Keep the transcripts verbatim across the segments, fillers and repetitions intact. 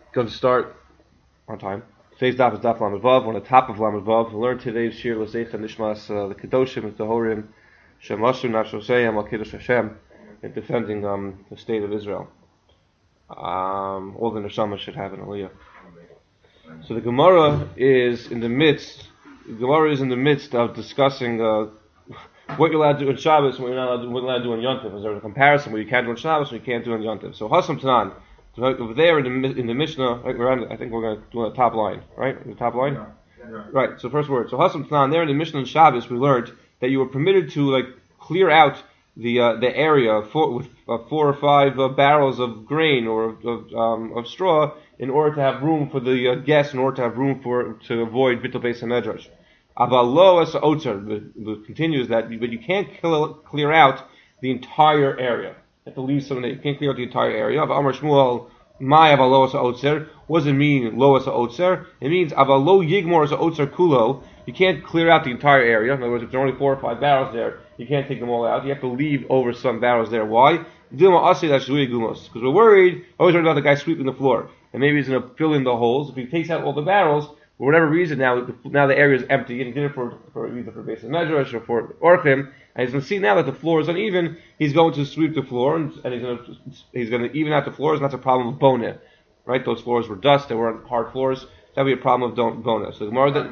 Going to start on time. Today's daf is daf Lamed Vav. We're on the top of Lamed Vav. We'll learn today's shir l'zeicha nishmas uh, the kedoshim and tahorim shemashu nafshoseyam al kiddush Hashem in defending um, the state of Israel. Um, all the neshama should have an aliyah. So the Gemara is in the midst. The Gemara is in the midst of discussing uh, what you're allowed to do in Shabbos and what you're not allowed to, what you're allowed to do in Yom Tov. Is there a comparison where you can't do in Shabbos and you can't do in Yom Tov? So Hasam Tanan. Over there in the in the Mishnah, right, we're on, I think we're going to do on the top line, right? The top line, yeah. Yeah. Right. So first word. So Hasam Tanan. There in the Mishnah and Shabbos, we learned that you were permitted to like clear out the uh, the area for, with uh, four or five uh, barrels of grain or of um, of straw in order to have room for the uh, guests, in order to have room for to avoid Bittul Beis HaMedrash. Avalo as Otzar continues that, but you can't kill, clear out the entire area. At the least, something you can't clear out the entire area. Of Amar Shmuel, my avalo as Otzer. What does it mean, lo as Otzer? It means avalo yigmor as Otzer kulo. You can't clear out the entire area. In other words, if there are only four or five barrels there, you can't take them all out. You have to leave over some barrels there. Why? Because we're worried, always worried about the guy sweeping the floor. And maybe he's going to fill in the holes. If he takes out all the barrels, for whatever reason, now the, now the area is empty, and he did it for, for either for Beis HaMedrash or for Orchim, and he's going to see now that the floor is uneven. He's going to sweep the floor, and, and he's going to he's going to even out the floors, and that's a problem of boneh, right? Those floors were dust; they were hard floors. That would be a problem of don't boneh. So the more that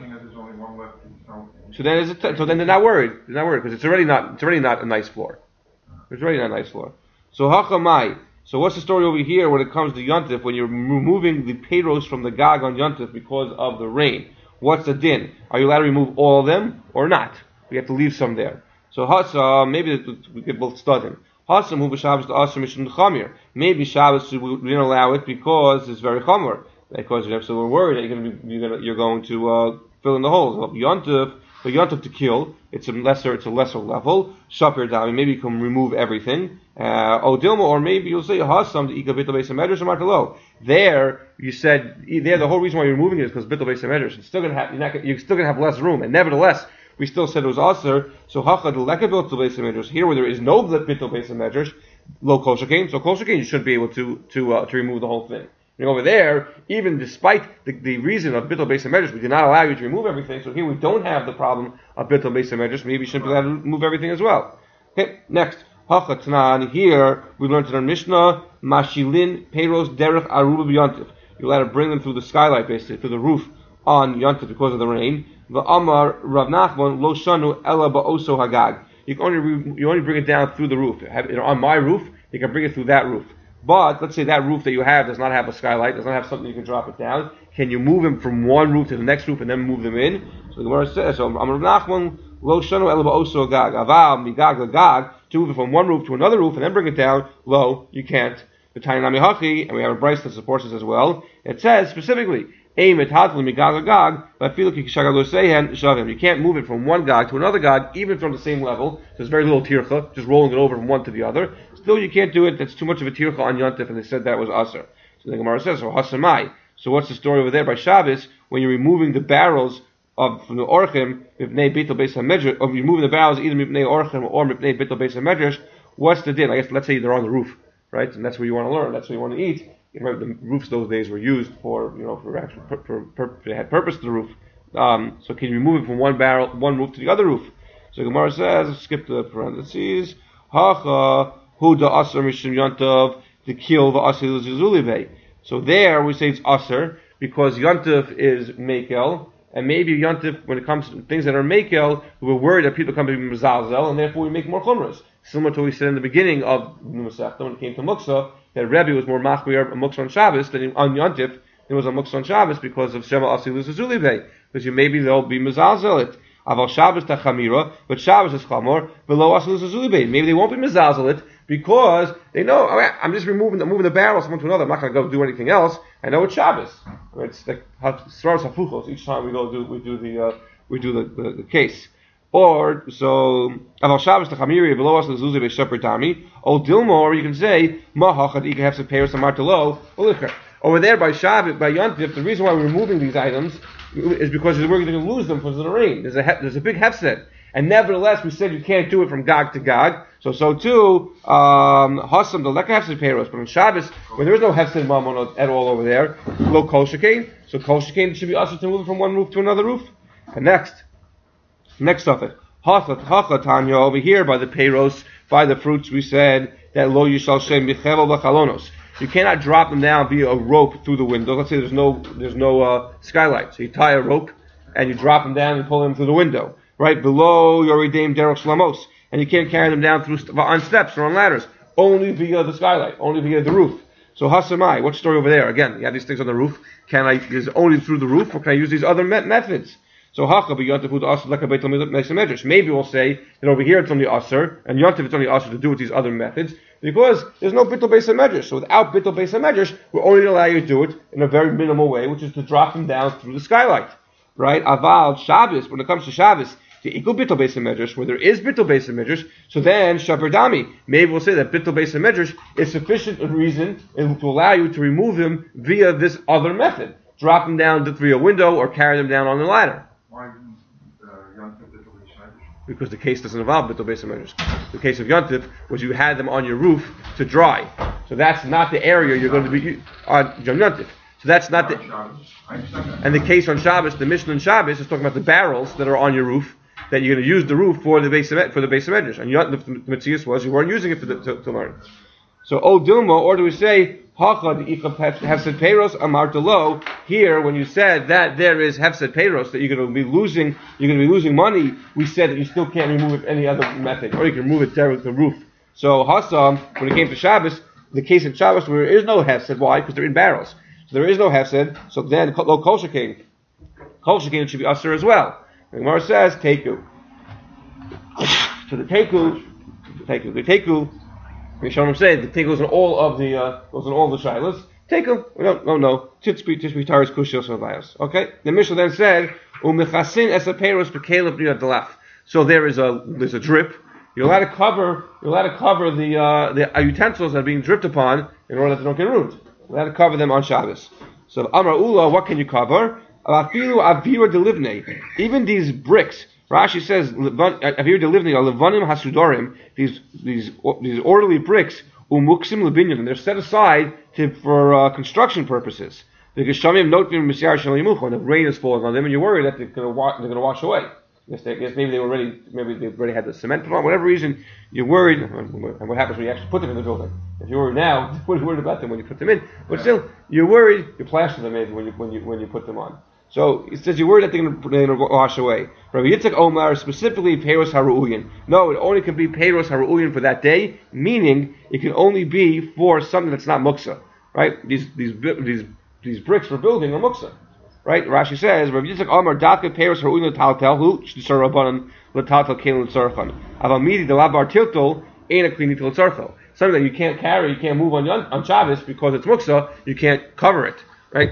so then is it, so then they're not worried. They're not worried because it's already not it's already not a nice floor. It's already not a nice floor. So hachamai. So what's the story over here when it comes to Yontif, when you're removing the payros from the gag on Yontif because of the rain? What's the din? Are you allowed to remove all of them or not? We have to leave some there. So Hasa, maybe we could both study. Hasa move Shabbos to Asr Mishum Chamir. Maybe Shabbos we didn't allow it because it's very chamor. Because so we're worried that you're going to be, you're going to, you're going to uh, fill in the holes. Yontif, but Yontif to kill, it's a lesser, it's a lesser level. Shapir Dami, maybe you can remove everything. Uh, Odilma, or maybe you'll say Hasam the Ika Bittul Beis HaMedrash or Martelo. There, you said there the whole reason why you're removing it is because Bittul Beis HaMedrash. It's still going to have you're, not, you're still going to have less room, and nevertheless, we still said it was Aser. So Hacha the Leka Bittul Beis HaMedrash. Here, where there is no Bittul Beis HaMedrash, low Kol Shekain. So Kol Shekain, you shouldn't be able to to uh, to remove the whole thing. And over there, even despite the, the reason of Bittul Beis HaMedrash, we did not allow you to remove everything. So here we don't have the problem of Bittul Beis HaMedrash. Maybe you shouldn't be allowed to remove everything as well. Okay, next. Hachatnan, here we learned in our Mishnah, Mashilin Peiros Derech Aruba B'Yontif. You're allowed to bring them through the skylight, basically, through the roof on Yontif because of the rain. V'Amar Rav Nachman Lo Shanu Ela Ba'oso Hagag. You can only re- you only bring it down through the roof. Have, you know, on my roof, you can bring it through that roof. But let's say that roof that you have does not have a skylight, does not have something you can drop it down. Can you move them from one roof to the next roof and then move them in? So the Gemara says, so Amar Rav Nachman Lo Shanu Ela Ba'oso Hagag. Aval Migag Lagag. To move it from one roof to another roof and then bring it down low, you can't. The Tainami Hachi, and we have a Bryce that supports this as well. It says specifically, aim at Hatli Migag Agag, but feel like you can't move it from one gag to another gag, even from the same level. So there's very little tircha, just rolling it over from one to the other. Still, you can't do it. That's too much of a tircha on Yontif, and they said that was Aser. So the Gemara says, so Hasamai. So what's the story over there by Shabbos when you're removing the barrels of from the orchim mipnei bittul beis hamedrash, or you're moving the barrels either mipnei orchim or mipnei bittul beis hamedrash? What's the din? I guess let's say they're on the roof, right? And that's where you want to learn. That's where you want to eat. You remember the roofs those days were used for, you know, for actual for, for, for they had purpose to the roof. Um, so can you remove it from one barrel, one roof to the other roof? So Gemara says, skip the parentheses. Hacha hu da aser mishum yontav to kill the aser zuzulivei. So there we say it's aser because yontav is mekel. And maybe Yontif, when it comes to things that are mekel, we're worried that people come to be mezalzel, and therefore we make more chumras. Similar to what we said in the beginning of Masechta when it came to Muksa, that Rebbe was more machmir on Muksa on Shabbos than on Yontif. It was on Muksa on Shabbos because of Shema Asi Luzazuli Bey. Because you maybe they'll be mezalzel it. Aval Shabbos tachamira, but Shabbos is chamor, below Asi Luzazuli Bey. Maybe they won't be mezalzel it because they know, oh, I'm just removing the, moving the barrels from one to another. I'm not going to go do anything else. I know it's Shabbos. It's like Svaros Hafuchos. Each time we go do, we do the, uh, we do the, the, the case. Or, so, Aval Shabbos Tachamiri, below us, Zuzi Besheper Tami. O Dilmor, you can say, Mahachad, you can have some payers and Martelo. Over there by Shabbos, by Yontif, the reason why we're removing these items is because we're going to lose them because of the rain. There's a, there's a big hefset. And nevertheless, we said you can't do it from Gag to Gag. So so too, um, Hasam the leka hefsed peiros, but on Shabbos when there is no hefsed mammon at all over there, lo kol shekain. So kol shekain should be usher to move from one roof to another roof. And next, next of it, Hachat Hachat Tanya over here by the peiros, by the fruits we said that lo yishal shem bichevel b'chalonos. You cannot drop them down via a rope through the window. Let's say there's no there's no uh, skylight, so you tie a rope and you drop them down and pull them through the window, right below your redeemed derech shlamos. And you can't carry them down through st- on steps or on ladders, only via the skylight, only via the roof. So Hasamai, what story over there? Again, you have these things on the roof. Can I, is it only through the roof, or can I use these other me- methods? So Hacha b'yontif asr like a beit medrash. Maybe we'll say that over here it's only asr, and yontif it's only asr to do with these other methods, because there's no bittul beis medrash. So without bittul beis medrash, we're only going to allow you to do it in a very minimal way, which is to drop them down through the skylight, right? Aval Shabbos, when it comes to Shabbos, the equal bittul beis medrash, where there is bittul beis medrash, so then shavar dami. Maybe we'll say that bittul beis medrash is sufficient reason to allow you to remove him via this other method, drop him down through a window or carry them down on the ladder. Why didn't uh, Yontif bittul beis medrash? Because the case doesn't involve bittul beis medrash. The case of yontif was you had them on your roof to dry, so that's not the area you're going to be on yontif. So that's not the. And the case on Shabbos, the Mishnah on Shabbos is talking about the barrels that are on your roof, that you're going to use the roof for the base of, for the base of medrash, and the, the Metzius was you weren't using it for the, to, to learn. So O Dilma, or do we say Hachad hefsed peiros amar lo? Here, when you said that there is hefsed peiros, that you're going to be losing, you're going to be losing money, we said that you still can't remove it any other method, or you can remove it there with the roof. So Hassam, when it came to Shabbos, the case of Shabbos where there is no hefsed, why? Because they're in barrels. So there is no hefsed. So then lo kol shekain, kol shekain should be usher as well. The Gemara says, Teku. So the Teku, Teku, the Teku, Rishonim say the Teku goes in all of the, uh, goes in all the shilas. Teku, we don't, no, no, Titzpi, Tishpi, Taris, Kushios, Avayos. Okay? The Mishnah then said, Umechasin esaperos bekaleb niyad delaf. So there is a, there's a drip. You're allowed to cover, you're allowed to cover the, uh, the utensils that are being dripped upon in order that they don't get ruined. You're allowed to cover them on Shabbos. So Amar Ula, what can you cover? Even these bricks, Rashi says, avir delivnei levanim hasudorim, these these these orderly bricks, umuksim lebinyan, and they're set aside to, for uh, construction purposes. The geshamim notim misyar shalimuch, when the rain is falling on them, and you're worried that they're going to wa- they're going to wash away. Yes, they, yes, maybe they were already, maybe they already had the cement put on. Whatever reason, you're worried. And what happens when you actually put them in the building? If you're worried now, what are you worried about them when you put them in? But still, you're worried. You plaster them maybe when you when you when you put them on. So it says you're worried that they're going to wash away. Rabbi Yitzchak Omar specifically peiros haru'uyin. No, it only can be peiros haru'uyin for that day, meaning it can only be for something that's not muksa, right? These these these these bricks for building are muksa, right? Rashi says Rabbi Yitzchak Omar daka peiros haru'uyin l'taltel hu sh'tzar rabbanan l'taltel kein l'tzarchan aval midi delabar tiltol ain't a klini til l'tzarcho. Something that you can't carry, you can't move on on Shabbos because it's muksa, you can't cover it, right?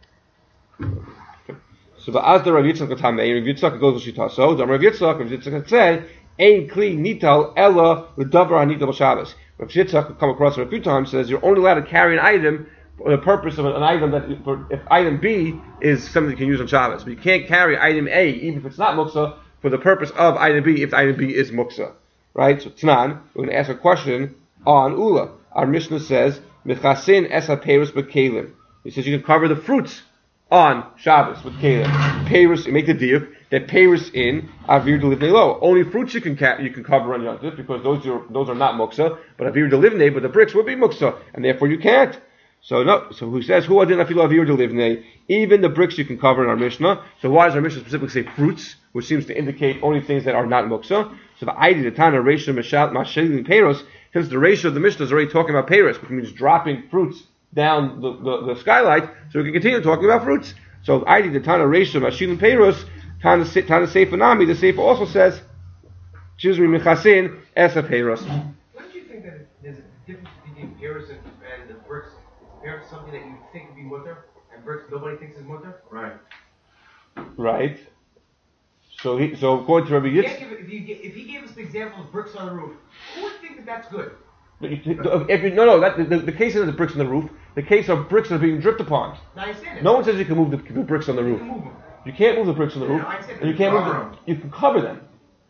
So the Azda Rav Yitzchak Tamei, Rav Yitzchak goes to Shita. So the Rav Yitzchak, Rav Yitzchak said, "Ein kli nital ella l'davar hanital b'Shabbos." Rav Yitzchak come across it a few times. Says you're only allowed to carry an item for the purpose of an item that, for, if item B is something you can use on Shabbos, but you can't carry item A even if it's not muksa for the purpose of item B if item B is muksa, right? So Tnan, we're going to ask a question on Ula. Our Mishnah says, "Mechasin esa peiros b'kelim." He says you can cover the fruits on Shabbos with kelim. Peiros, you make the diuk that peiros in avir delivnei lo. Only fruits you can ca- you can cover on yontif because those are those are not muksa. But avir delivnei, but the bricks would be muksa, and therefore you can't. So no. So who says who adin afilu avir delivnei? Even the bricks you can cover in our Mishnah. So why does our Mishnah specifically say fruits, which seems to indicate only things that are not muksa? So the idea the tana ratio mashal mashelim peiros, since the ratio of the Mishnah is already talking about peiros, which means dropping fruits down the, the, the skylight, so we can continue talking about fruits. So I did the Tana Reisha Mashilin Peiros, Tana Tana Seifa Nami, the Seifa also says, excuse me, Mechasin Esa Peiros. Don't you think that there's a difference between Peiros and, and the bricks? Peiros is something that you think would be mutter, and bricks nobody thinks is mutter? Right. Right. So he, so according to Rabbi Yitzchak, if, you, if he gave us the example of bricks on the roof, who would think that that's good? if you, no, no, that, the, the case isn't the bricks on the roof. The case of bricks that are being dripped upon. No, I understand it. No one says you can move the, the bricks on the roof. You can move them. You can't move the bricks on the roof, No, I said and you can't move them. You can cover them.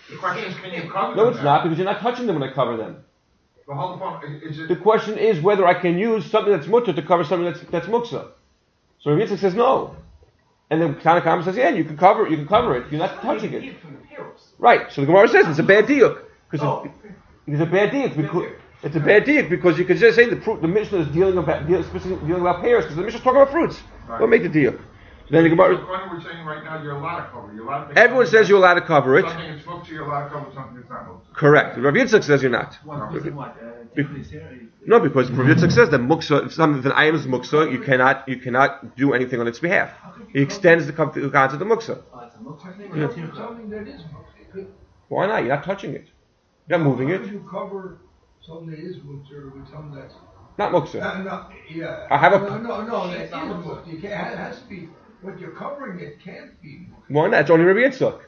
The question is, can you cover them? No, it's now? not, because you're not touching them when I cover them. But hold on, is it? The question is whether I can use something that's mutter to cover something that's that's muksa. So Rav Yitzchak says no, and then Tanakh says yeah, you can cover you can cover it. You're not touching it. Right. So the Gemara says it's a bad diuk because Oh. it, it's a bad diuk because it's a bad diuk because you could just say the fruit, the Mishnah is dealing about dealing, specifically dealing about pears because the Mishnah is talking about fruits. Right. Don't make the diuk. So then the So Gemara. according to what we're saying right now, you're allowed to cover. You're allowed to make Everyone says you're allowed to cover it. Something that's muktzah, you're allowed to cover something that's not muktzah. Correct. Rav Yitzchak says you're not. What, No. because what? Uh, Be- Tiflis here? No, because Rav Yitzchak says that muksa, if something if an item is muksa, you cannot you cannot do anything on its behalf. He extends the, con- the concept of muksa. Oh, it's a muktzah thing or Yeah. a tircha? Something that is mutter. You could- Why not? You're not touching it. You're not moving How could it. you cover something that is mutter with something that's Not muksa. Uh, no, yeah. I have a- No, no, no, that is mutter. You can't, it has to be, what you're covering it can't be mutter. Why not? It's only Rabbi Yitzchak.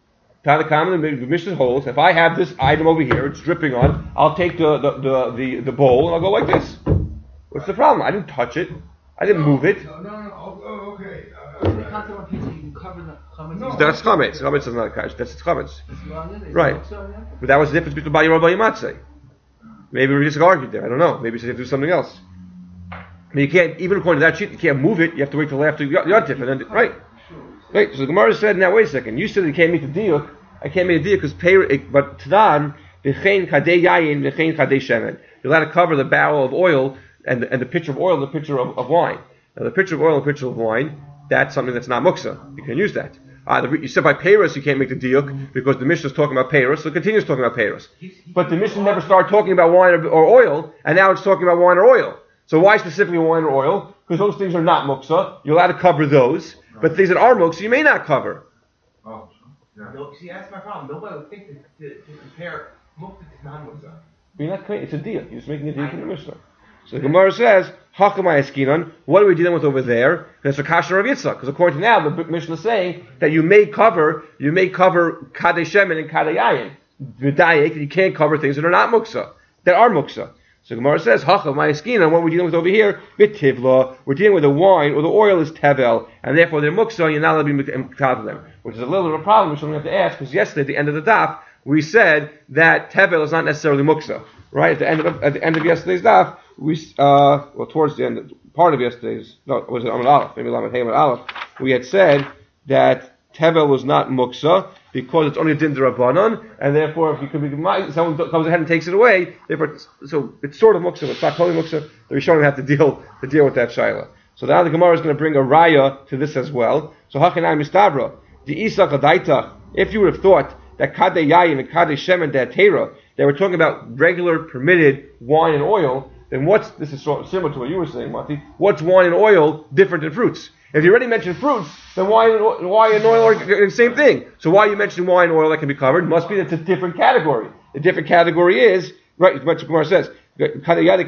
Tanakh, the Mishnah holds, if I have this item over here, it's dripping on, I'll take the, the, the, the, the bowl and I'll go like this. What's the problem? I didn't touch it. I didn't move it. No, no, no, oh, oh, okay. So the Uh, concept of pizza, you can cover the chametz. No. That's chametz. Chametz is not a kash. That's chametz. It's wrong, isn't it? It's Right. muktzah, yeah? But that was the difference between Bayir and Bayir Matzeh. Maybe Rabbi Yitzchak argued there. I don't know. Maybe he said you have to do something else. I mean, you can't, even according to that sheet, you can't move it. You have to wait till after Yontif. And then, right. Right. So the Gemara said, now wait a second. You said you can't make the diuk. I can't make a diuk because pay, but Tadan, v'chein kadei yayin, v'chein kadei shemen. You're allowed to cover the barrel of oil and the, and the pitcher of oil and the pitcher of, of wine. Now the pitcher of oil and the pitcher of wine, that's something that's not muksa. You can use that. Uh, the, you said by Paris you can't make the diuk because the Mishnah is talking about Paris, so it continues talking about Paris. But the Mishnah never started talking about wine or, or oil, and now it's talking about wine or oil. So why specifically wine or oil? Because those things are not muksa. You're allowed to cover those, but things that are muksa you may not cover. Oh, yeah. No, see, that's my problem. Nobody would think to, to, to compare muktzah to non-muktzah. But you're not it's a diuk. You're just making a diuk in the Mishnah. So the Gemara says, Hakamai Eskinon, what are we dealing with over there? That's a kasha of Yitzchak. Because according to now, the Mishnah is saying that you may cover, you may cover Kadei Shemen and Kadei Yayin. V'dayek, you can't cover things that are not muksa, that are muksa. So the Gemara says, Hakamai Eskinon, what we're dealing with over here, B'tivla, we're dealing with the wine, or the oil is tevel, and therefore they're muksa, you're not allowed to be mukta to them. Which is a little bit of a problem, which we have to ask, because yesterday at the end of the daf, we said that tevel is not necessarily muksa. Right? At the end of, at the end of yesterday's daf, we, uh, well, towards the end, part of yesterday's, no, was it Amud Aleph, maybe Lamed Hey Amud Aleph, we had said that Tevel was not muksa because it's only a din d'Rabbanan, and therefore if you could be, someone comes ahead and takes it away, therefore, it's, so it's sort of muksa, but it's not totally muksa, the Rishonim have to deal, to deal with that shaila. So now the Gemara is going to bring a raya to this as well. So Hachanai Mistabra, the Isa Chadaita, if you would have thought that Kadei Yayin and Kadei Shemen De'atera, they were talking about regular permitted wine and oil, then what's, this is sort of similar to what you were saying, Mati, what's wine and oil different than fruits? If you already mentioned fruits, then wine and oil, wine and oil are the same thing. So why are you mentioning wine and oil that can be covered? Must be that it's a different category. The different category is, right, what Gemara says, it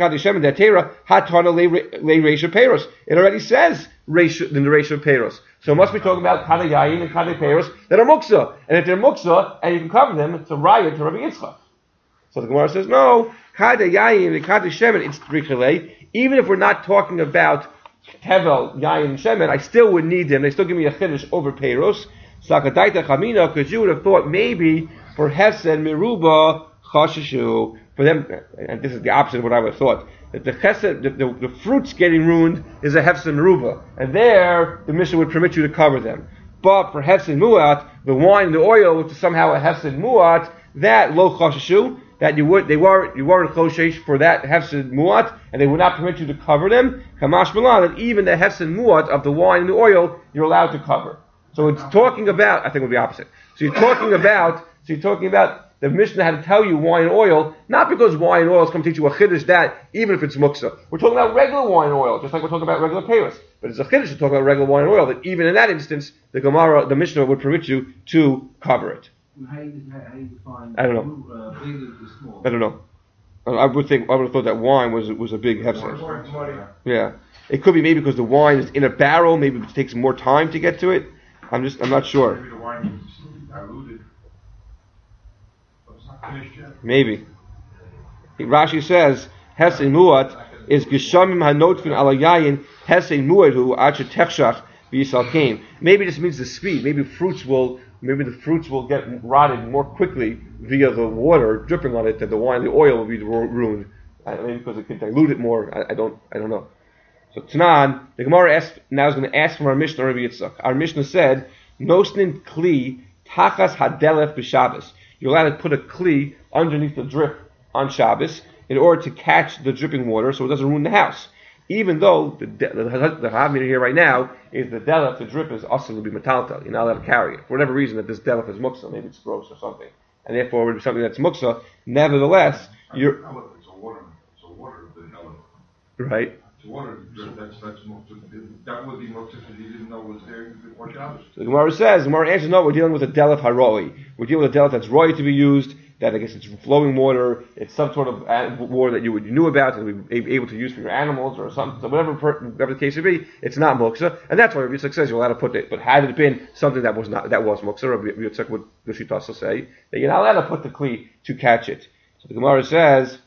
already says in the ratio of peiros. So it must be talking about kadei yayin and kadei peiros that are muksa. And if they're muksa, and you can cover them, it's a raya to Rabbi Yitzchak. So the Gemara says, no, kadei yayin and kadei shemen, it's trichele. Even if we're not talking about tevel, yayin, and shemen, I still would need them. They still give me a chiddush over peiros. Sakadaita chamina, because you would have thought maybe for hefsed miruba chashishu. For them, and this is the opposite of what I would have thought, that the chesed, the, the, the fruits getting ruined is a hefsed meruba, and there the Mishnah would permit you to cover them. But for hefsed muat, the wine and the oil, which is somehow a hefsed muat, that lo chashishu, that you would, they were, you weren't choshesh for that hefsed muat, and they would not permit you to cover them. Kamash malan, that even the hefsed muat of the wine and the oil, you're allowed to cover. So it's talking about, I think it would be opposite. So you're talking about, so you're talking about, the Mishnah had to tell you wine and oil, not because wine and oil is going to teach you a chiddush that, even if it's muksa. We're talking about regular wine and oil, just like we're talking about regular peiros. But it's a chiddush to talk about regular wine and oil, that even in that instance, the Gemara, the Mishnah would permit you to cover it. How do you, how do you define I don't know. Uh, big is small? I don't know. I would think, I would have thought that wine was was a big hefsed. More money. Yeah. It could be maybe because the wine is in a barrel, maybe it takes more time to get to it. I'm just, I'm not sure. Maybe the wine is diluted. But it's not finished yet. Maybe. Rashi says, Hesei Muat is Geshamim Hanotfin Ala Yayin, Hesei Muat Hu Acha Techshach V'Yisal Kain. Maybe this means the speed. Maybe fruits will, maybe the fruits will get rotted more quickly via the water dripping on it than the wine, the oil will be ruined. I mean, because it can dilute it more. I, I don't, I don't know. So Tanan, the Gemara asked, now is going to ask from our Mishnah, Rabbi Yitzchak. Our Mishnah said, Nosnin kli tachas hadelef b'Shabbos. You're allowed to put a kli underneath the drip on Shabbos in order to catch the dripping water so it doesn't ruin the house. Even though the the, the, the Havmir here right now is the delef, the drip is also to be metaltal. You're not allowed to carry it. For whatever reason that this delef is muksa, maybe it's gross or something. And therefore it would be something that's muksa. Nevertheless, you're... It's a water, it's a water of the delef. Right. It's a water, that's, that's muksa. That would be muksa because you didn't know it was there before Shabbos. So the Gemara says, the Gemara answers, no, we're dealing with a delef haroi. We're dealing with a delef that's roy to be used, that I guess it's flowing water, it's some sort of water that you, would, you knew about and would be able to use for your animals or something, so whatever, whatever the case may be, it's not muksa, and that's why Rabbi Yitzchak says you're allowed to put it. But had it been something that was not, that was muksa, Rabbi Yitzchak would, the Shitasa say, that you're not allowed to put the kli to catch it. So the Gemara says,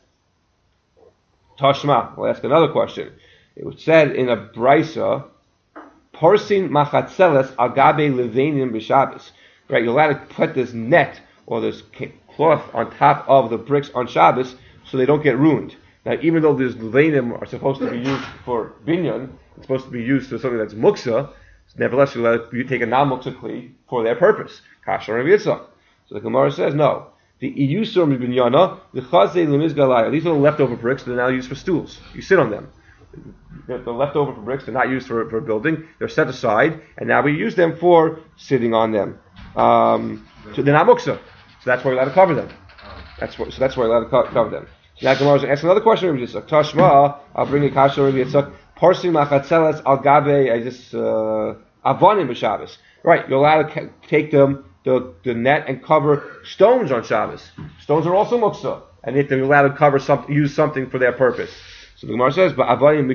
Tashma, we'll ask another question. It was said in a brisa, Parsin machatzeles agabe levenim b'Shabbos. Right, you're allowed to put this net or this cloth on top of the bricks on Shabbos so they don't get ruined. Now, even though these levanim are supposed to be used for binyan, it's supposed to be used for something that's muksa, nevertheless you let you take a non-muksa kli for their purpose. Kasher Rabbi Yitzchak. So the Gemara says no. The iyusur mibinyana, the chazei lemizgalaya. These are the leftover bricks that are now used for stools. You sit on them. They're, they're leftover for bricks. They're not used for for building. They're set aside, and now we use them for sitting on them. Um, so they're not muksa. So that's why we're allowed to cover them. That's what, so that's why we're allowed to co- cover them. So now Gemara asks another question. Rabbi Yitzchak. Tashma, I'll bring a kasha. Rabbi Yitzchak. Parsim machatzeles al gabe. I just uh, avonim b'Shabbos. Right, you're allowed to ca- take them the the net and cover stones on Shabbos. Stones are also muksa, and if they're allowed to cover something, use something for their purpose. So the Gemara says, but avonim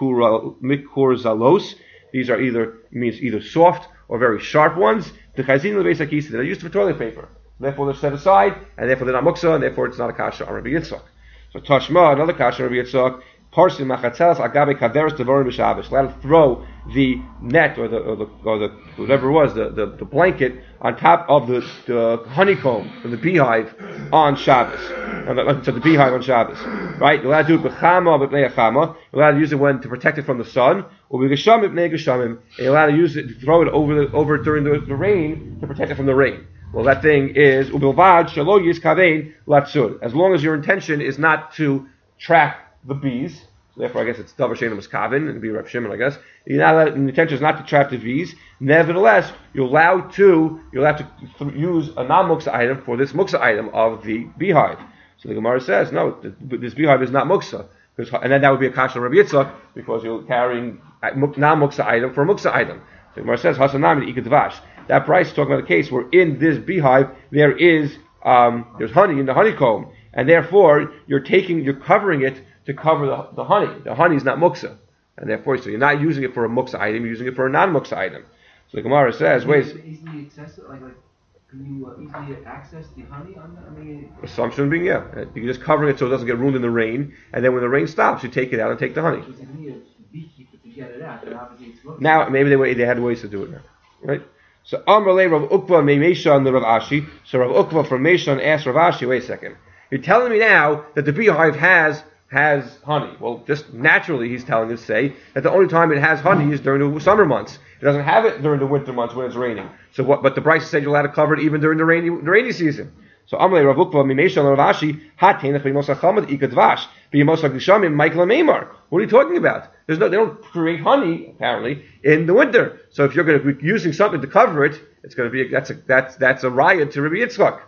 mikur zalos. These are either means either soft or very sharp ones. The chazin lebeis hakisa. They're used for toilet paper. Therefore, they're set aside, and therefore they're not muksa, and therefore it's not a kasha on Rabbi Yitzchak. So Tashma, another kasha on Rabbi Yitzchak, Parsim machatzeles agabe kaveres devorim b'Shabbos. Allowed to throw the net or the or the or the whatever it was the, the, the blanket on top of the, the honeycomb or the beehive on Shabbos. And so the beehive on Shabbos, right? You're allowed to do it b'chama or b'pnei chama. You're allowed to use it when to protect it from the sun, or b'geshamim b'pnei geshamim. And you're allowed to use it to throw it over the, over during the, the rain to protect it from the rain. Well, that thing is ubilvad shelo yiskavein latzur. As long as your intention is not to trap the bees, so therefore I guess it's davar sheinu miskavin, and be Rav Shimon, I guess. You're not allowed, the intention is not to trap the bees. Nevertheless, you're allowed to you're allowed to th- use a non-muksa item for this muksa item of the beehive. So the Gemara says no, this beehive is not muksa, and then that would be a kasha Rabbi Yitzchak because you're carrying a non-muksa item for a muksa item. So the Gemara says hasanami ikadvash. That price is talking about a case where in this beehive there is um, there's honey in the honeycomb, and therefore you're taking you're covering it to cover the, the honey. The honey is not muksa, and therefore so you're not using it for a muksa item, you're using it for a non-muksa item. So the Gemara says, wait. Easily accessible, like, like can you uh, easily access the honey on that? I mean, Assumption being yeah, you're just covering it so it doesn't get ruined in the rain, and then when the rain stops, you take it out and take the honey. so you need a beekeeper to get it out, but obviously it's muksa. Now maybe they they had ways to do it now, right? So Amrle Rav Ukva Meishan the Rav Ashi. So Rav Ukva from Meishan asked Rav Ashi, wait a second. You're telling me now that the beehive has has honey. Well, just naturally he's telling us say that the only time it has honey is during the summer months. It doesn't have it during the winter months when it's raining. So what but the Bryce said you're allowed to cover it even during the rainy the rainy season. So Amrle Rav Ukva Meishan Rav Ashi Hatenach B'Mosach Chamad Ikadvash B'Mosach Gishamim Michael Meimar. What are you talking about? There's no, they don't create honey apparently in the winter. So if you're going to be using something to cover it, it's going to be a, that's a that's that's a riot to Rabbi Yitzchak.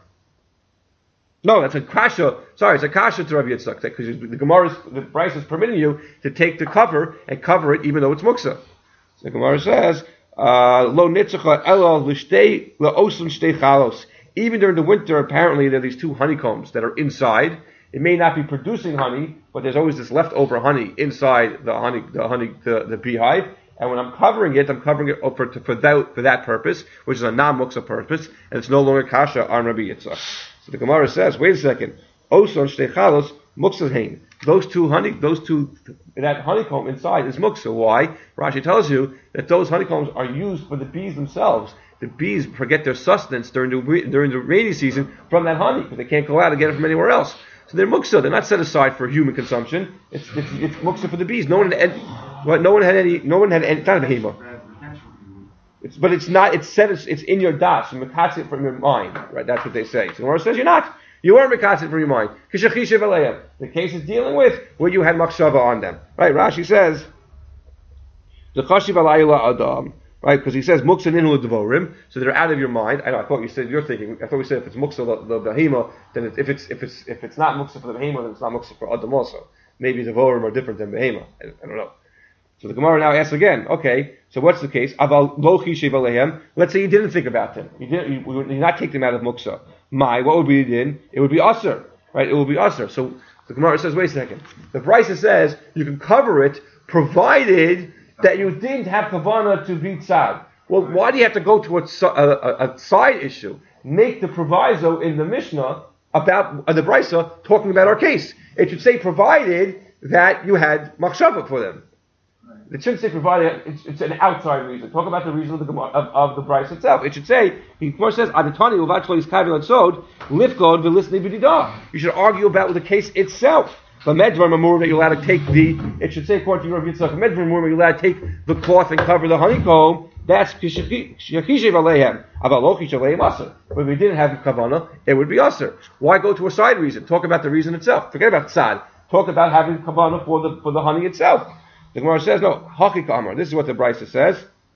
No, that's a kasha. Sorry, it's a kasha to Rabbi Yitzchak because the Gemara, the price is permitting you to take the cover and cover it even though it's muksa. So the Gemara says, "Lo nitzacha ela l'shtei leosun shtei chalos." Even during the winter, apparently there are these two honeycombs that are inside. It may not be producing honey, but there's always this leftover honey inside the honey, the honey, the, the beehive. And when I'm covering it, I'm covering it for for that for that purpose, which is a non-muksa purpose, and it's no longer kasha on Rabbi Yitzchak. So the Gemara says, wait a second, oson shtechalos muksa hein. Those two honey, those two, that honeycomb inside is muksa. Why? Rashi tells you that those honeycombs are used for the bees themselves. the bees get their sustenance during the during the rainy season from that honey because they can't go out and get it from anywhere else. So they're muksa. They're not set aside for human consumption. It's it's, it's muksa for the bees. No one had any, what? No one had any. No one had any. It's not a behema. It's but it's not. It's set. It's, it's in your das. You mekatz it from your mind. Right. That's what they say. So the Gemara says you're not. You are mekatz it from your mind. The case is dealing with where you had machshava on them. Right. Rashi says the chashiv alayla adam. Right, because he says muksa ninhu devorim, so they're out of your mind. I know. I thought you said you're thinking. I thought we said if it's muksa the, the behema, then it, if it's if it's if it's not muksa for the behema, then it's not muksa for adam also. Maybe devorim are different than behema. I, I don't know. So the Gemara now asks again. Okay, so what's the case? Aval lo chishev alehem. Let's say you didn't think about them. You didn't. You, you did not take them out of muksa. My, what would be din? It would be usher. Right, it would be usher. So the Gemara says, wait a second. The Brisa says you can cover it provided that you didn't have kavana to be tzad. Well, why do you have to go to a, a, a side issue? Make the proviso in the Mishnah about uh, the Brisa talking about our case. It should say provided that you had machshava for them. It shouldn't say provided. It's, it's an outside reason. Talk about the reason of the of, of the Brisa itself. It should say he first says adatani uvachlo iskavil and sod lifkod v'lisnei b'didah. You should argue about the case itself. But medvar mamur that you're allowed to take the, it should say according to Rav Yitzchak, medvar mamur you're allowed to take the cloth and cover the honeycomb. That's kishishev alehem. About lo kishishev alehem aser. But if we didn't have kavana, it would be aser. Why go to a side reason? Talk about the reason itself. Forget about tzad. Talk about having kavana for the for the honey itself. The Gemara says no. Haki kamar. This is what the Brisa says.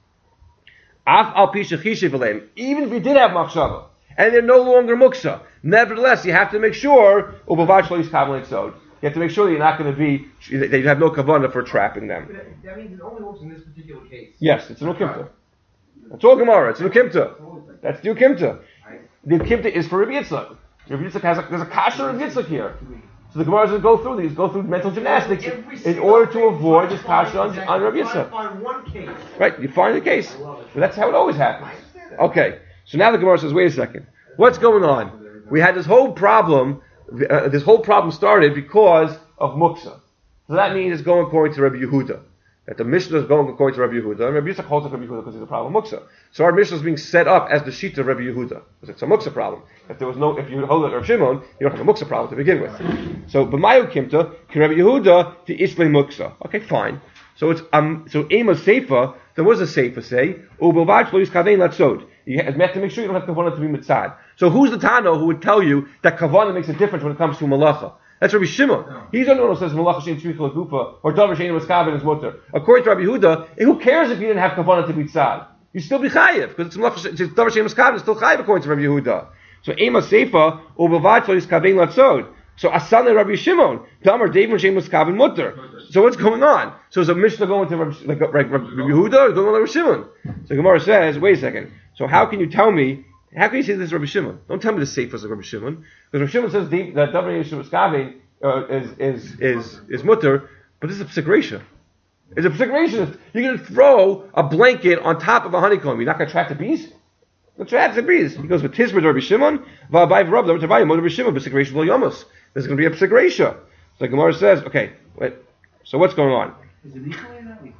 Af al pisha chishev alehem. Even if we did have machshava and they're no longer muksa, nevertheless you have to make sure ubavach lo yiskavel sod. You have to make sure that you're not going to be, that you have no kavanah for trapping them. That, that means it only works in this particular case. Yes, it's an ukimta. That's all Gemara. It's an ukimta. That's the ukimta. The ukimta is for Rabbi Yitzchak. Rabbi Yitzchak has a, there's a kasha Rabbi Yitzchak here. So the Gemara is going to go through these, go through mental gymnastics in order to avoid this kasha on, on Rabbi Yitzchak. Find one case. Right, you find the case. But that's how it always happens. Okay, so now the Gemara says, wait a second. What's going on? We had this whole problem. Uh, this whole problem started because of muksa. So that means it's going according to Rabbi Yehuda. That the Mishnah is going according to Rabbi Yehuda. And Rabbi Yitzchak holds up Rabbi Yehuda because there's a problem of muksa. So our Mishnah is being set up as the sheet of Rabbi Yehuda. Because it's a muksa problem. If there was no, if you hold it Rabbi Shimon, you don't have a muksa problem to begin with. So, B'mayu kimta, ki Rabbi Yehuda, to isplay muksa. Okay, fine. So it's, um, so Ema Seifa, there was a Seifa say, U'bilvad shlo yiskavein latzod. You have to make sure you don't have kavanah to be mitzad. So who's the Tano who would tell you that kavanah makes a difference when it comes to malacha? That's Rabbi Shimon. No. He's the one who says malacha shein tzricha lagufa or davar shein miskaven is mutter. According to Rabbi Yehuda, who cares if you didn't have kavanah to be tzad? You still be chayiv because it's malacha it's davar shein miskaven is still chayiv according to Rabbi Yehuda. So ema seifa ubavad shlo yiskavein latzod. So asana Rabbi Shimon davar davar shein miskaven mutter. So what's going on? So is a Mishnah going to Rabbi, like, Rabbi, Rabbi Yehuda or going to Rabbi Shimon? So Gemara says, wait a second. So how can you tell me, how can you say this is Rabbi Shimon? Don't tell me the Sefer is Rabbi Shimon. Because Rabbi Shimon says the, that Davar Yeshua Skavin uh, is, is, is, is mutter, but this is a psik reisha. It's a psik reisha. You're going to throw a blanket on top of a honeycomb. You're not going to trap the bees? You're going to trap the bees. He goes with Tizbir Rabbi Shimon, V'abai V'rab, Davar Tavayim, Rabbi Shimon, psik reisha Lo Yomus. There's going to be a psik reisha. So Gemara says, okay, wait, so what's going on? Is it equally or not equally?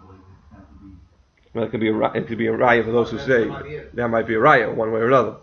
Well, it could be a it could be a raya for those who say that might be a raya one way or another.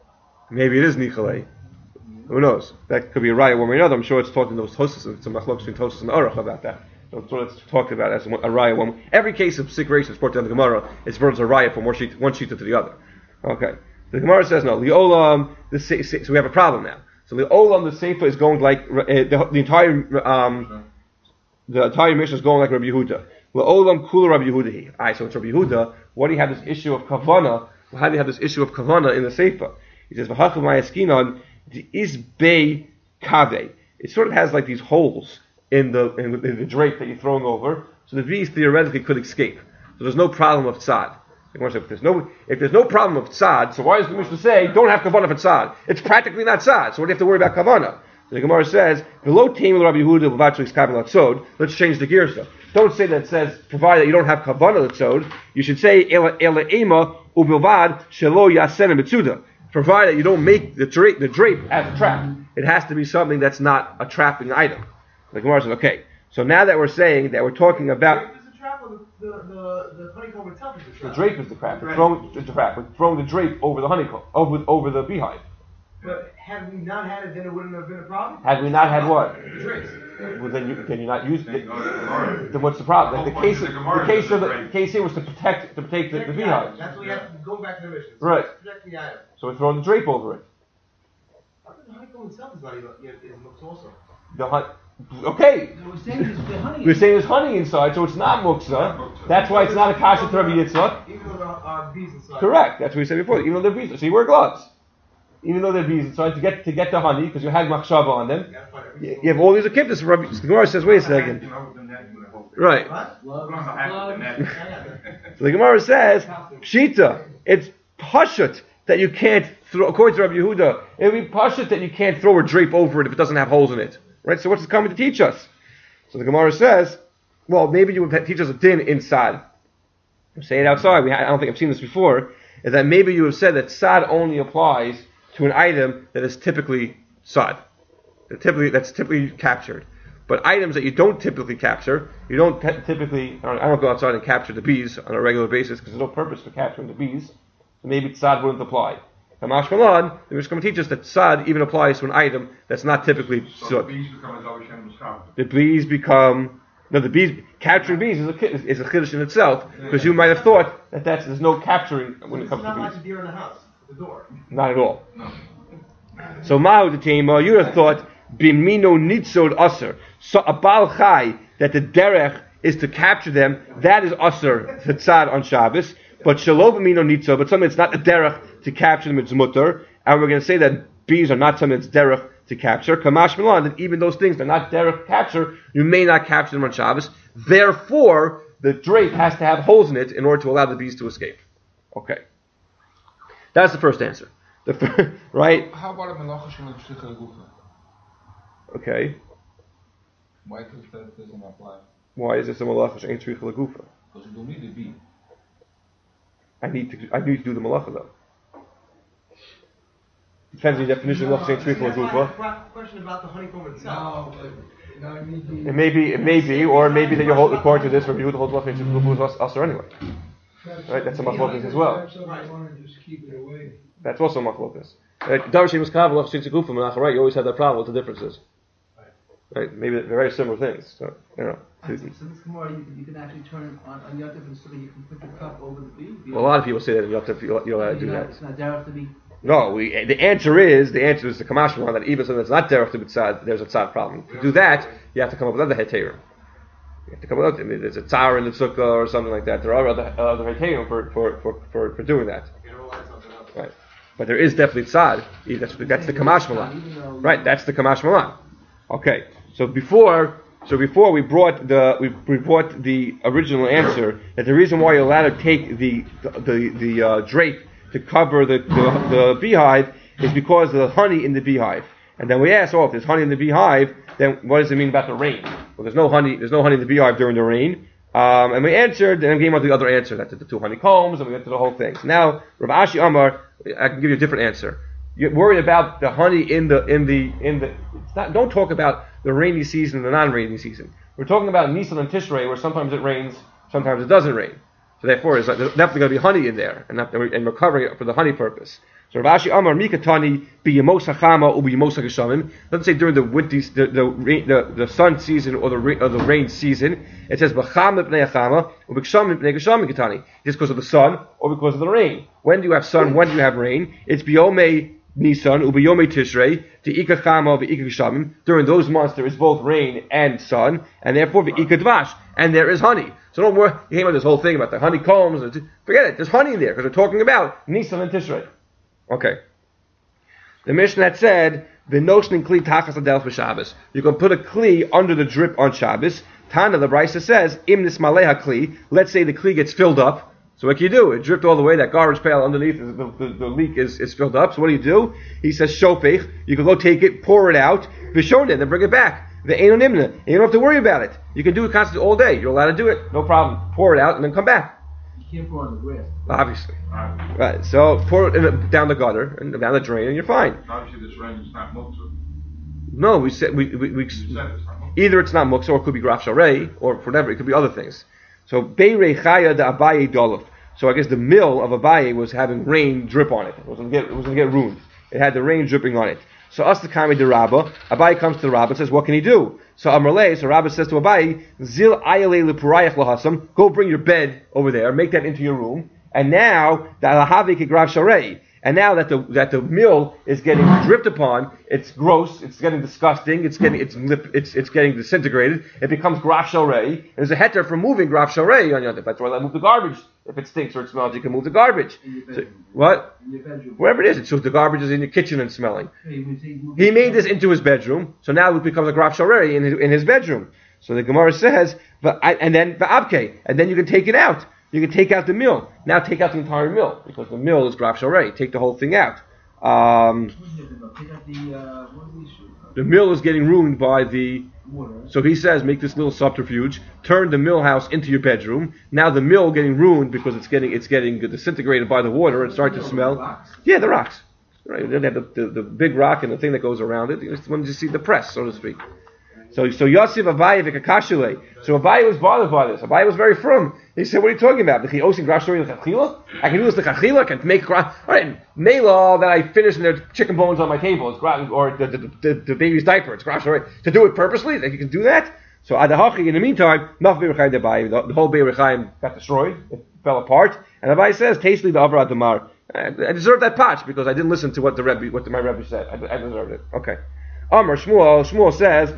Maybe it is nichalei. Who knows? That could be a raya one way or another. I'm sure it's talking to those Tosas, it's a machlok between Tosas and Aruch about that. That's what it's talked about as a raya one. Every case of psik reisha is brought down the Gemara. It's brought as a raya from one sheet one sheet to the other. Okay. The Gemara says no. Liolam. The so we have a problem now. So the olam the seifa is going like uh, the, the entire um, the entire mission is going like Rabbi Yehuda. La'olam kula Rabbi Yehuda. Alright, so it's Rabbi Yehuda. Why do you have this issue of kavana? How do you have this issue of kavana in the Seifa? He says, "V'hachav ma'askinon is bei kave." It sort of has like these holes in the in, in the drape that you're throwing over, so the bees theoretically could escape. So there's no problem of tzad. If there's no if there's no problem of tzad, so why does the Mishnah say don't have kavana for tzad? It's practically not tzad. So what do you have to worry about kavana? So the Gemara says, "Below teim Rabbi Yehuda v'vachlis kaven latzod." Let's change the girsa. Don't say that it says, provided that you don't have kavanah l'tzod. You should say, Ela ema ubilvad shelo yasen mitzuda. Provided you don't make the drape, the drape as a trap. It has to be something that's not a trapping item. The Gemara says, okay. So now that we're saying that we're talking about... Drape is a trap or no, the, the, the, the honeycomb itself is the The trap. drape is the trap. We're throwing the trap. We're throwing the drape over the honeycomb, over over the beehive. But had we not had it, then it wouldn't have been a problem? Had we not had what? The drapes. Well, then you can you not use Then it? you go to the Gemara. Then what's the problem? The The whole case, point the of the Gemara case is of the the drape. case here was to protect to protect the, the Protect beehive. item. That's what we have to go back to the mission. So Right. Protect the item. So we're throwing the drape over it. I think the honeycomb itself is not even, is muktzah also. The hun- okay. So we're saying there's the honey. We're saying there's honey inside, so it's not muktzah. That's why it's not a kasha to Rabbi Yitzchak. Even though there are bees inside. Correct. That's what we said before. Even though they're bees, so you wear gloves. Even though they're bees inside, to get to get the honey, because you had machshava on them. You gotta find every You, single you have all these ekiptas. Rabbi the Gemara says, wait a second. You know, with the net, you would hope. Right. What? Put on the hat with the net. I got that. So the Gemara says, Pshita, it's pashut that you can't throw, according to Rabbi Yehuda, it would be pashut that you can't throw a drape over it if it doesn't have holes in it. Right? So what's it coming to teach us? So the Gemara says, well, maybe you would teach us a din inside. Say it outside. We, I don't think I've seen this before. Is that maybe you have said that sad only applies to an item that is typically sad. That typically, that's typically captured. But items that you don't typically capture, you don't t- typically, I don't, I don't go outside and capture the bees on a regular basis because there's no purpose for capturing the bees. So maybe tzad wouldn't apply. Kamash Malan, the Mishnah going to teach us that tzad even applies to an item that's not typically So sud. the bees become a Zav Hashem Muskam. The bees become, no, the bees, capturing bees is a, ki- is a chiddush in itself because you might have thought that that's, there's no capturing when it It's comes not to like bees. a deer in the house, the door. Not at all. No. So Ma'u the Tema, you would have thought bimino nitzod aser. So a bal chai that the derech is to capture them. That is aser for tzad on Shabbos. But shalom bimino nitzod, but something that's not a derech to capture them. It's mutter, and we're going to say that bees are not something that's derech to capture. Kamash milan, that even those things that are not derech capture, you may not capture them on Shabbos. Therefore, the drape has to have holes in it in order to allow the bees to escape. Okay, that's the first answer. The fir- right? How about a melacha shel tzricha gufa? Okay. Why does that doesn't apply? Why is this a malacha she'ain tzricha lagufa? Because you don't need a bee. I need to. I need to do the malacha though. Depends on the definition of malacha she'ain tzricha That's why I lagufa. have a question about the honeycomb itself. No, but, no, you need It may be. It may be, or maybe that you hold according to this, or you hold malacha she'ain tzricha lagufa is usher anyway. Right, that's a machlokas as well. So I want to just keep it away. That's also machlokas. Davar she'im kav malacha she'ain tzricha malacha. Right, you always have that problem. What the difference is. Right, maybe they're very similar things. So you know. So this Gemara, you can, you can actually turn it on, on Yom Tov and so you can put the cup over the bee. Well, a lot of people say that you have to. You you know, do You're not- that. It's not derech to be. No, we, the answer is, the answer is the Kamash one, that even something that's not derech to be tzad, there's a tzad problem. To do that, you have to come up with other heterim. You have to come up with, I mean, there's a tzar in the sukkah or something like that. There are other, uh, other heterim for, for, for, for, for doing that. You know, light something up. Right. But there is definitely tzad. That's, that's the Kamash malan. Right, that's the Kamash malan. Okay, so before, so before we brought the, we, we brought the original answer, that the reason why you're allowed to take the, the, the, the uh, drape to cover the, the, the beehive is because of the honey in the beehive. And then we asked, oh, if there's honey in the beehive, then what does it mean about the rain? Well, there's no honey, there's no honey in the beehive during the rain. Um, and we answered, and then came out the other answer, that's the two honeycombs, and we went to the whole thing. So now, Rav Ashi Amar, I can give you a different answer. You're worried about the honey in the, in the, in the, it's not, don't talk about the rainy season and the non-rainy season. We're talking about Nisan and Tishrei, where sometimes it rains, sometimes it doesn't rain. So therefore, there's definitely going to be honey in there, and, not, and we're covering it for the honey purpose. So Rav Ashi Amar Mikatani biyamos hachama u biyamos hageshamim. Doesn't say during the winter, the the, rain, the the sun season or the rain, or the rain season. It says b'cham mipnei hachama u b'kshamim mipnei geshamim katani. Just because of the sun or because of the rain. When do you have sun? When do you have rain? It's biyomei Nisan u biyomei Tishrei te'ika chama ve'ika geshamim. During those months there is both rain and sun, and therefore ve'ika dvash, and there is honey. So don't worry. You came about this whole thing about the honeycombs. Forget it. There's honey in there because we're talking about Nisan and Tishrei. Okay. The Mishnah had said, the notion in Kli Tachas Adel for Shabbos. You can put a Kli under the drip on Shabbos. Tana, the Brisa says, Im Nismaleha Kli. Let's say the Kli gets filled up. So what can you do? It dripped all the way, that garbage pail underneath, the, the, the leak is, is filled up. So what do you do? He says, Shofech. You can go take it, pour it out, Vishon it, then bring it back. The Eino Nimna. And you don't have to worry about it. You can do it constantly all day. You're allowed to do it. No problem. Pour it out and then come back. You can't pour on the grass. Obviously. Obviously, Right. So pour it in the, down the gutter and down the drain and you're fine. obviously this rain is not muktzah. No, we said we we, we You said it's not muktzah. either it's not muktzah or it could be graf sharei or whatever. It could be other things. So Beirei Chaya de Abaye Dolov. So I guess the mill of Abaye was having rain drip on it. It was going to get, it was going to get ruined. It had the rain dripping on it. So us the Kami de Rabba, Abaye comes to the Rabba and says, what can he do? So Amrle, so Rabba says to Abaye, Zil ayale lepurayach lahasam, go bring your bed over there, make that into your room, and now the alahavi kigrav sharei. And now that the that the mill is getting dripped upon, it's gross, it's getting disgusting, it's getting it's it's it's getting disintegrated. It becomes graf sharei. There's a heter for moving graf sharei on Yontif. That's why I move the garbage. If it stinks or it smells, you can move the garbage. So, what? In your bedroom. Wherever it is. So the garbage is in your kitchen and smelling. Hey, you say you move He your made this bedroom. into his bedroom, so now it becomes a graf sharei in his, in his bedroom. So the Gemara says, but and then the abke, and then you can take it out. You can take out the mill. Now take out the entire mill, because the mill is graf sharei. Take the whole thing out. Um, Take out the, uh, what do we shoot? the mill is getting ruined by the. Water. So he says, make this little subterfuge. Turn the mill house into your bedroom. Now the mill getting ruined because it's getting it's getting disintegrated by the water and start to smell. Rocks. Yeah, the rocks. Right. They have the, the, the big rock and the thing that goes around it. It's when you see the press, so to speak. So so Yosef Abaye v'kakashule. So Abaye was bothered by this. Abaye was very firm. He said, "What are you talking about? I can do this l'chachila. I can make gra- all right. Mela that I finished and there's chicken bones on my table. It's gra- or the, the, the, the baby's diaper. It's graf sharei. To do it purposely, that you can do that. So Adahachi. In the meantime, the, the whole Be'er Chaim got destroyed. It fell apart. And Abaye says, "Tastely the Avra Damar. I deserved that patch because I didn't listen to what the Rebbe, what the, my Rebbe said. I, I deserved it. Okay." Amar Shmuel. Shmuel says.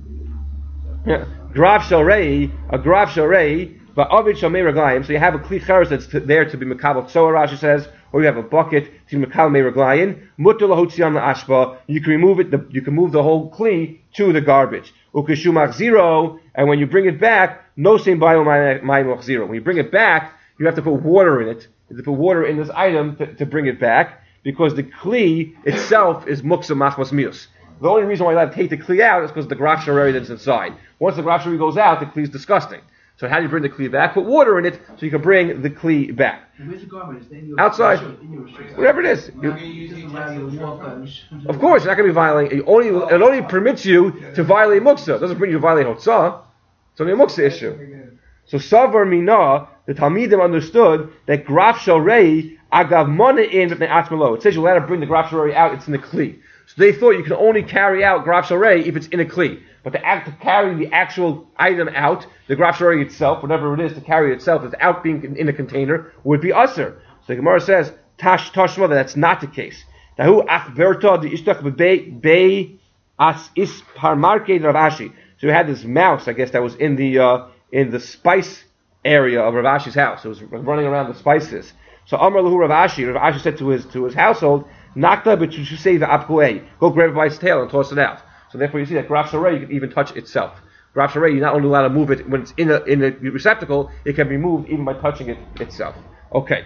Yeah. Graf sharei, a graf sharei, but avid shamei raglayim. So you have a kli cheres that's t- there to be mekabel tzoa, Rashi says, or you have a bucket to be mekabel mei raglayim. Mutter lahotziam la'ashba. You can remove it. The, you can move the whole kli to the garbage. Ukeshumach zero, and when you bring it back, no same bio ma'imoch zero. When you bring it back, you have to put water in it. You have to put water in this item to, to bring it back because the kli itself is muksa machmas mius. The only reason why you have to take the kli out is because of the graf sharei that's inside. Once the graf sharei goes out, the kli is disgusting. So how do you bring the kli back? Put water in it so you can bring the kli back. And where's the garbage? It's in your Outside. In your restriction. Whatever it is. You, You- you just allow you to walk on. of course, you're not going to be violating. It only, it only permits you to violate muksa. It doesn't bring you to violate hotzah. It's only a muksa issue. So Savar Mina, the Talmidim understood that graf sharei agav mana in v'pnei atmalo. It says you let to bring the graf sharei out. It's in the kli. So they thought you can only carry out graf sharei if it's in a kli. But to, act, to carry the actual item out, the graf sharei itself, whatever it is, to carry it itself without being in, in a container, would be usher. So the Gemara says, Tash Tashma, that that's not the case. Tahu achberta di ishtach bebei bei as is parmarke Rav Ashi. So we had this mouse, I guess, that was in the uh, in the spice area of Rav Ashi's house. It was running around the spices. So Amar Lahu Rav Ashi, Rav Ashi said to his to his household, Nakta b'tushay v'apkuei. Go grab it by its tail and toss it out. So therefore, you see that graf sharei you can even touch itself. Graf sharei you're not only allowed to move it when it's in a in a receptacle, it can be moved even by touching it itself. Okay.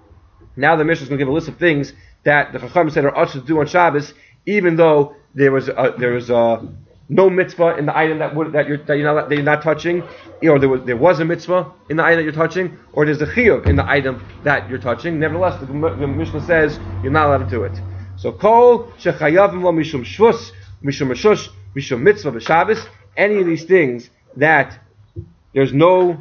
Now the Mishnah is going to give a list of things that the Chacham said are usher to do on Shabbos, even though there was a, there was a, no mitzvah in the item that would that you're that you're not that you're not touching, or there was there was a mitzvah in the item that you're touching, or there's a chiyuv in the item that you're touching. Nevertheless, the, the Mishnah says you're not allowed to do it. So kol shechayavim lo mishum shvus, mishum reshush, mishum mitzvah b'Shabbos. Any of these things that there's no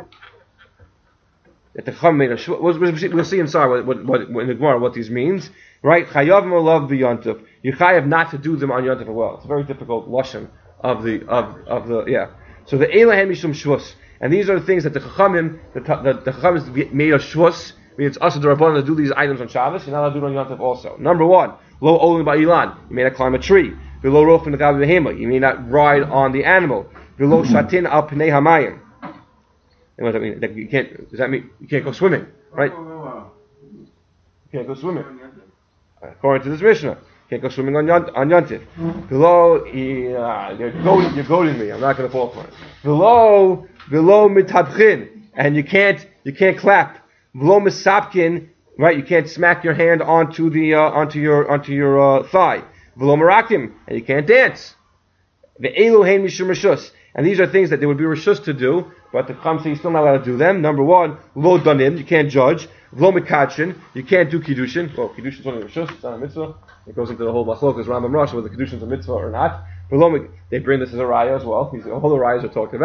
that the Chacham made a shvus. We'll, we'll see inside what, what, what, in the Gemara what these means. Right? Chayavim olav b'yontif. You chayav not to do them on yontif as well. It's a very difficult lashon of the of of the yeah. So the elahem mishum shvus, and these are the things that the Chachamim the the, the Chachamim made a shvus. I mean, it's us the Rabbanan to do these items on Shabbos. You're not allowed to do it on Yontif also. Number one, lo olim ba'ilan. You may not climb a tree. V'lo roch v'nagav behema. You may not ride on the animal. V'lo shatin al pnei hamayim. And what does that mean? That you can't. Does that mean you can't go swimming? Right? You can't go swimming. According to this Mishnah, you can't go swimming on Yont, on Yontif. V'lo, uh, you're goading, you're goading me. I'm not going to fall for it. V'lo, v'lo mitabchin, and you can't, you can't clap. V'lo misapkin, right? You can't smack your hand onto the uh, onto your onto your uh, thigh. V'lo marakim, and you can't dance. Ve'elu hein mishum reshus, and these are things that there would be reshus to do, but the Chacham says you're still not allowed to do them. Number one, lo danim, you can't judge. V'lo mekachin, you can't do kiddushin. Well, kiddushin is only reshus, it's not a mitzvah. It goes into the whole machlokas Rambam Rosh whether the kiddushin is a mitzvah or not. V'lo, they bring this as a raya as well. These all the rayas are talked about.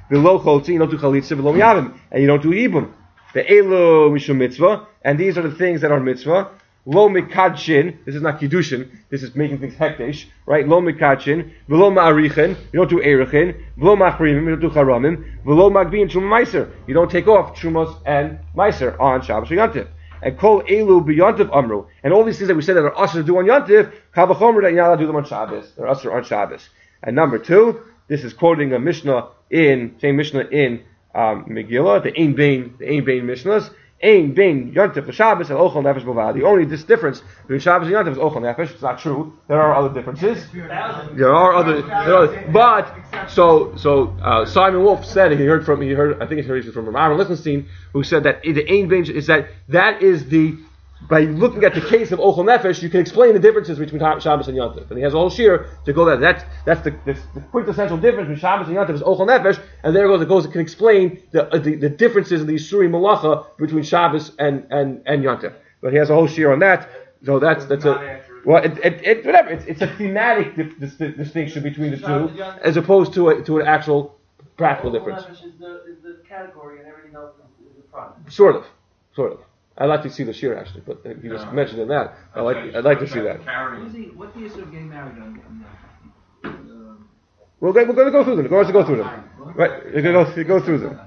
V'lo cholzi, you don't do chalitza, v'lo miyavim, and you don't do ibum. Ve'elo mishum mitzvah, and these are the things that are mitzvah. Lo mikadshin, this is not kiddushin, this is making things hekdesh, right? Lo mikadshin, v'lo ma'arichin, you don't do erichin, v'lo machrimim, you don't do charamim, v'lo magbin truma meiser, you don't take off trumos and meiser on Shabbos or Yontif. And kol elu b'Yontif amru, and all these things that we said that are usher to do on Yontif, kavachomer that you're not allowed to do them on Shabbos, they're usher on Shabbos. And number two, this is quoting a Mishnah in, same Mishnah in um, Megillah, the Ein Bein, the Ein Bein Mishnahs. Ein Bein Yontif Shabbos and Ochel Nefesh B'Vad. The only this difference between Shabbos and Yontif is Ochel Nefesh. It's not true. There are other differences. There are other, there are other but so so uh, Simon Wolf said he heard from he heard I think he heard from Aaron Lichtenstein who said that the Ein Bein is that that is the by looking at the case of Ochel Nefesh, you can explain the differences between Shabbos and Yontif. And he has a whole shir to go there. That's that's the, the, the quintessential difference between Shabbos and Yontif is Ochel Nefesh, and there goes it goes it can explain the uh, the, the differences in the Yisuri Malacha between Shabbos and and and Yontif. But he has a whole shir on that. So that's that's a well, it, it, it whatever. It's it's a thematic dif- dis- distinction between the two, as opposed to a, to an actual practical difference. Is the, is the category and everything else is the product. Sort of, sort of. I'd like to see the shir actually, but you just mentioned in that. I like I'd like to see that. What is he, what's the issue of getting married on, on uh, We're going, we're going to go through them. We're going to go through them. Right? We're going to go, go through them.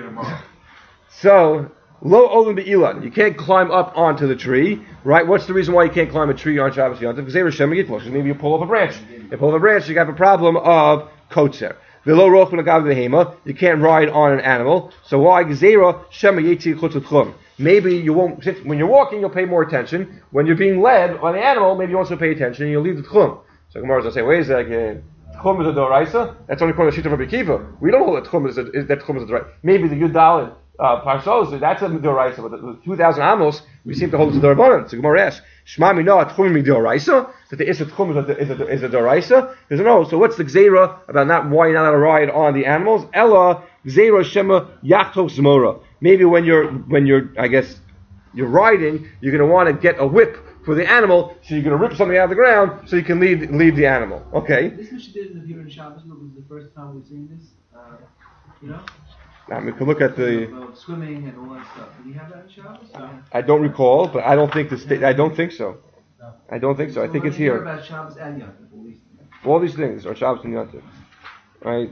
So, lo olim be'ilan. You can't climb up onto the tree, right? What's the reason why you can't climb a tree on Shabbos Yontif? Because maybe you pull off a branch. You pull off a branch, you have a problem of kotzer. Below rochun agav behema, you can't ride on an animal. So why gzeira shema yetzi chutz utchum? Maybe you won't, when you're walking, you'll pay more attention. When you're being led on the animal, maybe you also pay attention and you'll leave the tchum. So Gemara will say, wait a second, tchum is a doraisa? That's only according to Shita Rabbi Kiva. We don't hold that tchum is a, is, that tchum is a doraisa. Maybe the Yudal uh, Parsos, that's a doraisa, but the, the two thousand amos, we seem to hold it to dorabanan. So Gemara asks, Shema mina tchum mi doraisa? That the Issa tchum is a, is a, is a doraisa? He says, no, so what's the gzeira about not, why you're not allowed to ride on the animals? Ella, gzeira shema yachtok zmora. Maybe when you're, when you're, I guess, you're riding, you're going to want to get a whip for the animal, so you're going to rip something out of the ground so you can lead lead the animal. Okay? This Mishnah did in the Hebrew Shabbos, was the first time we've seen this, uh, you know? Now, we can look at the... About swimming and all that stuff. Did you have that in Shabbos? Yeah. I don't recall, but I don't think the sta- I don't think so. I don't think so. I think it's here. About Shabbos and Yontif, at least. All these things are Shabbos and Yontif. Right?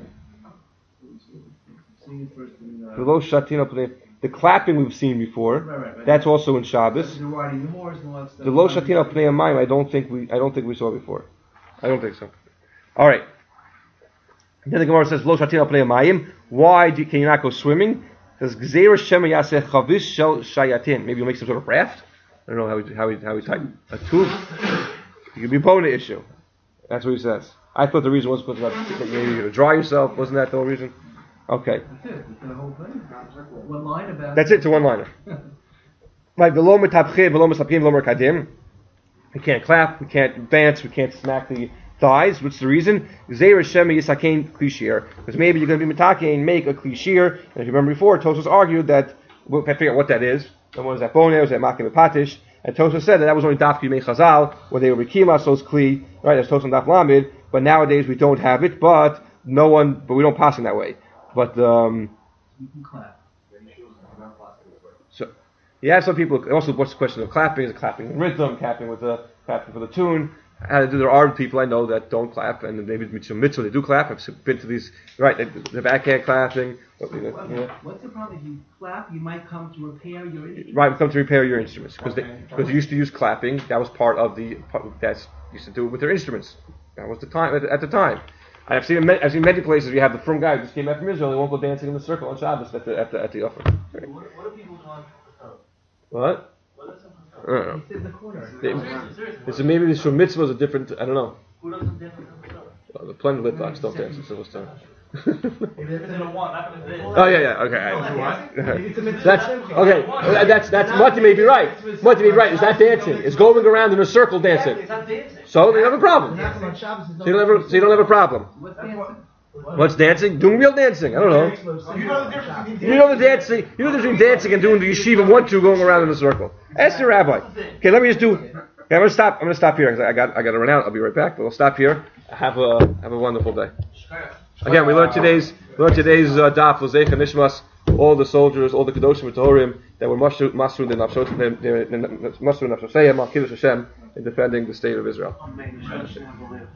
Seeing it first in, uh, Below Shatina, the clapping we've seen before. Right, right, right. That's also in Shabbos. They're riding the horse and all that stuff. The Lo Shatina Pnei Amayim, I don't think we I don't think we saw before. I don't think so. All right. Then the Gemara says Lo Shatina Pnei Amayim. Why do, can you not go swimming? Because Gzeira Shema Yaseh Chavis Shel Shayatin. Maybe you'll make some sort of raft. I don't know how he how he how he type a tube. It could be a bona issue. That's what he says. I thought the reason was because about maybe you're going to dry yourself. Wasn't that the whole reason? Okay. That's it. That's the whole thing. One line about That's it. It's a one-liner. Like below metapchim, below mesapim, below merkadim. We can't clap. We can't dance. We can't smack the thighs. What's the reason? Zeir shema yisakein klishir. Because maybe you're going to be metakein, make a klishir. And if you remember before, Tosfos argued that we'll figure out what that is. And what is that bone? Was that makim patish? And Tosfos said that that was only daf yimei chazal, where they were rekima sos kli, right? That's Tosfos and daf lamid. But nowadays we don't have it. But no one, but we don't pass in that way. But um, you can clap. so you have some people. Also, what's the question of clapping? Is it clapping in rhythm? Clapping with the clapping for the tune? How to do? There are people I know that don't clap, and maybe mitzvah mitzvah they do clap. I've been to these right the, the backhand clapping. But, you know, you know. What's the problem? If you clap, you might come to repair your instrument. Right, come to repair your instruments because they because they used to use clapping. That was part of the that's used to do it with their instruments. That was the time at, at the time. I've seen I've seen many places where you have the frum guy who just came back from Israel. They won't go dancing in the circle on Shabbos at the at the at the offer. Right. What, what do people want? What? What is it? I don't know. It's in the corner. They, so maybe this from mitzvah is a different. I don't know. Who doesn't dance with themselves? Well, the plenty of Litvaks don't dance in civil time. It's in a one, not in a this. Oh yeah, yeah, okay. That's okay. That's that's Mati may be right. Mati may be right. It's not dancing. It's going around in a circle dancing. It's not dancing. So you have a problem. So you don't have a, so you don't have a problem. What's dancing? What's dancing? Doing real dancing. I don't know. You know the difference between You know the dancing. You know the difference between dancing and doing the yeshiva one two going around in a circle. Ask the rabbi. Okay, let me just do. Okay, I'm gonna stop. I'm gonna stop here because I got I got to run out. I'll be right back. But I'll stop here. Have a have a wonderful day. Again, we learned today's we learned today's uh, daf L'Zeicha Nishmas. All the soldiers, all the kedoshim Tahorim that were masru masru the nafshot masru nafshosayim al kiddush Hashem in defending the state of Israel.